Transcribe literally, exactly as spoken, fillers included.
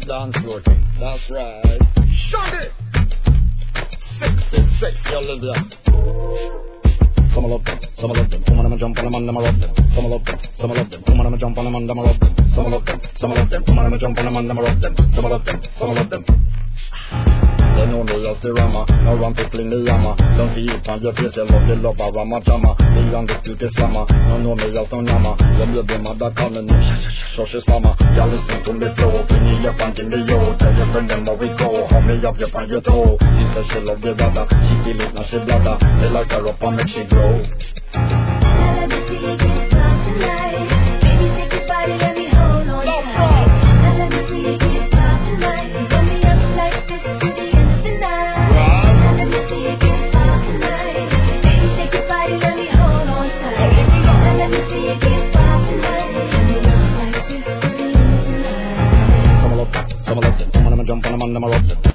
dance floor king. That's right. Shut it! sixty-six, Olivia. Some love them, some love them. Come on, I'ma jump on them and I'ma rob them. Some love them, some love them. Come on, I'ma jump on them and I'ma rob them. Some love them, some love them. Come on, I'ma jump on them and I'ma rob them. Some love them, some love them. They know me as the Rama, now run to fling the Yama. Don't see it on your face, you love the love of Rama Jama. The youngest beauty slammer, now know me as no Yama. When you be mother calling me, so she slammer. Y'all listen to me flow, bring me up and give me yo. Tell your friend them that we go, hold me up, you find your toe. She says she love the brother, she feel it, now she bladder. They like her up and make she grow. Let me see you get up tonight. Baby, take your body, let me hold on tight. Let me see you get up tonight. Run me up like this to the end of the night. Let me see you get up tonight. Baby, take your body, let me hold on tight. Let me see you get up tonight. Run me up like this to the end of the night. Some love them, some love them. Come on, I'ma jump on them and I'ma rob them.